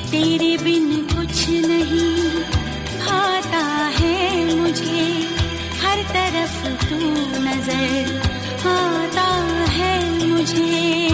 तेरे बिन कुछ नहीं भाता है मुझे, हर तरफ तू नजर आता है मुझे।